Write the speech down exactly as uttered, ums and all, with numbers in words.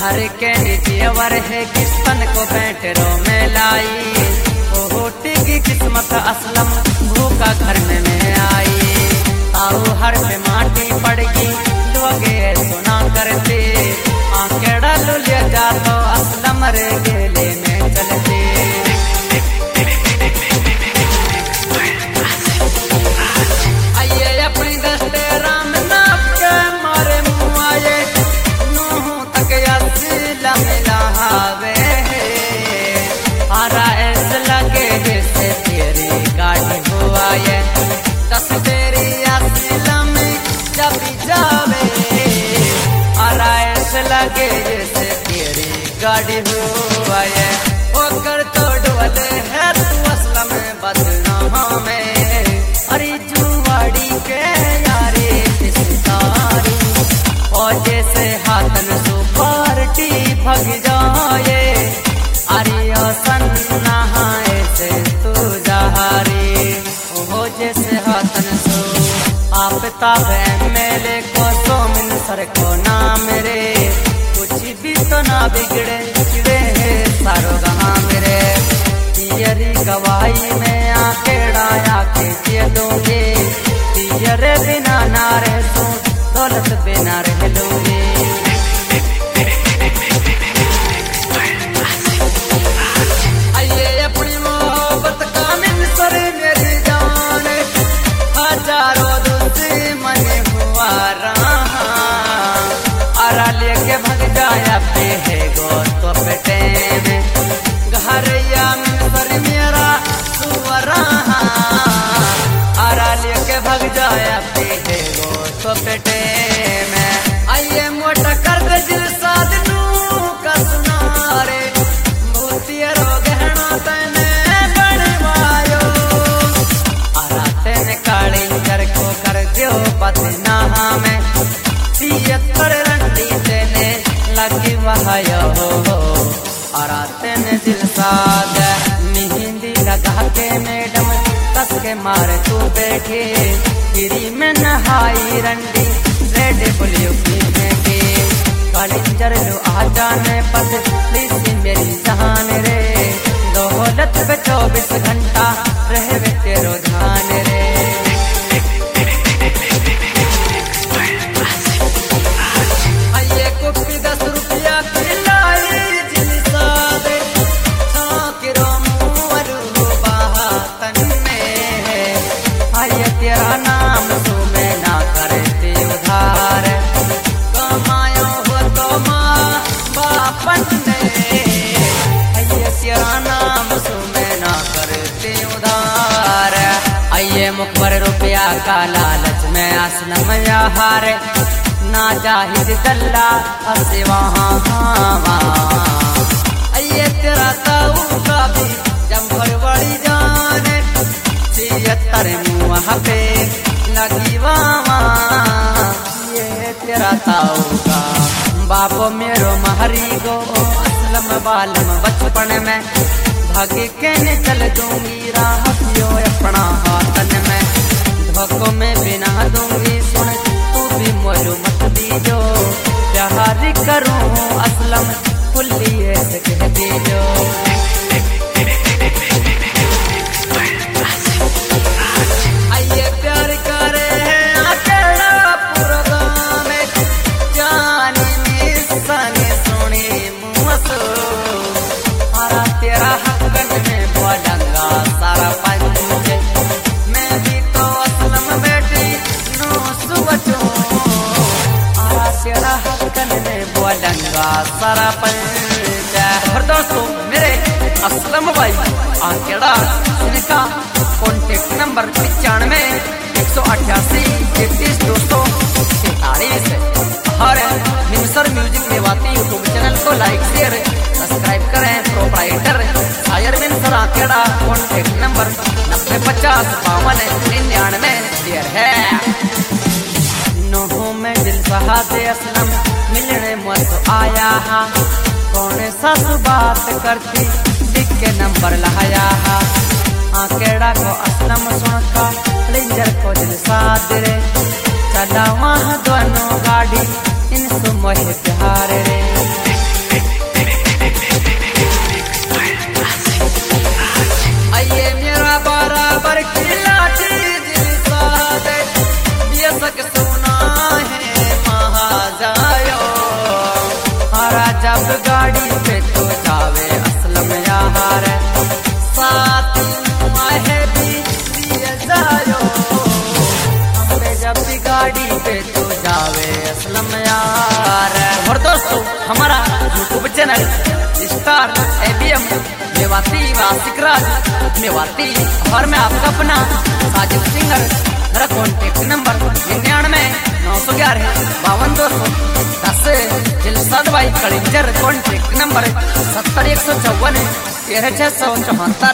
हर के नीचेवर है किस्मत को बैठरो में लाई, ओ टिकी किस्मत असलम भूखा घर में में आई। ताऊ हर पे माटी पड़गी लोगे सुना करते, आंखेड़ा लुलिया जा तो असलम रे गेले में चलते। आइए अपनी दस्ते राम नाप के मारे मुँह आए, नूह तक असला मिला हावे, आरा ऐसा लगे जैसे तेरी गाड़ी हुआ ये, दस तेरी असला में जब जावे, आरा ऐसा लगे जैसे तेरी गाड़ी हुआ ये। ओ कर तो डोले है तू असला में बदनामा में, अरे जुवाड़ी के यारे सितारी, और जैसे हाथन सुपारटी भग जाए, अरे सन्ना ऐसे तू जहारी, ओ जैसे हाथन सो आप ताब मेले को तो मिन सर को ना मेरे, कुछ भी तो ना बिगड़े बिगड़े सारो गहा मेरे। तियरी गवाही में आकेड़ा आके दे दूंगी, तियरे बिना ना रह सो दौलत बिना रह लूंगी। आइए अपनी मोहब्बत का मिनसर मेरी जान, हजारों दूसरे मन हुआ रहा, आरा लेके भग जाया पे है गो तो बेटे में, घरैया मिनसर मेरा सुअरा, आरा लेके भग जाया पे है गो तो बेटे में। आइए मोटा कर दे दिल साधनू का सुनारे, मोतियरो गहना तने बनवायो, आरा तेने काली कर को कर दियो बदना में, तिहत्तर रंडी तेने लगी वहायो, आरा तेने दिल साध मेहंदी लगा के मैडम कस के मारे तू बैठे, गिरी में नहाई रंडी रेड बुलियो की के, कालिंजर लो आ जाने पद प्लीज मेरी जहान रे, दौलत पे चौबीस घंटा रहे वे तेरो ध्यान रे। आइए कुप्पी दस रुपया खिलाई जिन सादे, छाकिरो मुँह बातन में, आइए तेरा नाम तू मैं ना करते उधार, कमायो हो तो माँ बापन ने, आइए तेरा नाम तू मैं ना करते उधार। आइए मुखबर रुपया का लालच में असलम यार, ना जाहिर दल्ला हसे वहाँ आइए तेरा ताऊ का भी जमघर बड़ी जाने, छिहत्तर मुँह पे लगी वामा, ये तेरा ताऊ का बापो मेरो महरी गो, असलम बालम बचपन में भागे कहने चल दूंगी राह पियो अपना हाथन में, धोखों में बिना दूंगी सुन तू भी मोरू मत दीजो, प्यार करूं असलम खुली ऐसे कह दीजो। आइए प्यार करे अकेला पूरा गाँव में, जानी मिसने सुनी मुँहसो, आरा तेरा हकन में बोलंगा सारा पंच, मैं भी तो असलम बेटी नू सुबचो, आरा तेरा हकन में बोलंगा सारा पंच। और दोस्तों मेरे असलम भाई आकेड़ा इनका कॉन्टेक्ट नंबर पचानवे एक सौ अट्ठासी इकतीस दो सौ तैतालीस, और Minsar music Niwati YouTube channel को लाइक शेयर सब्सक्राइब करें। प्रोप्राइटर शायर मिनसर आकेड़ा, कॉन्टेक्ट नंबर नब्बे पचास बावन निन्यानवे है। नोह में दिल बहादे असलम मिलने मत आया, कौन सा बात करती दिख के नंबर लाया, आकेड़ा को असलम सुनका लिंजर को दिल साथ रे, चला वहाँ दोनों गाड़ी इन सुमोह प्यार रे। पे तो जावे असलम यार। और दोस्तों हमारा YouTube channel star ABM Mewati Wasik Raj Mewati और मैं आपका अपना साजिद सिंगर। मेरा कॉन्टेक्ट नंबर निन्यानवे नौ सौ ग्यारह बावन दो सौ दस। जिलसाद भाई कड़िंजर कॉन्टेक्ट नंबर सत्तर एक सौ चौवन तेरह छह सौ चौहत्तर।